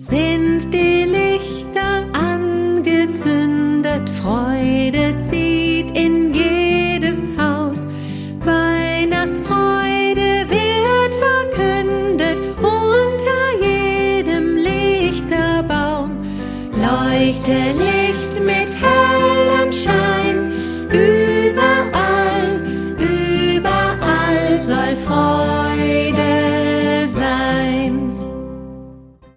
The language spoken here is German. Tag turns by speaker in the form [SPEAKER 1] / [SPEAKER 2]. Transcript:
[SPEAKER 1] sind die Lichter angezündet, Freude zieht in jedes Haus, Weihnachtsfreude wird verkündet, unter jedem Lichterbaum leuchte Licht.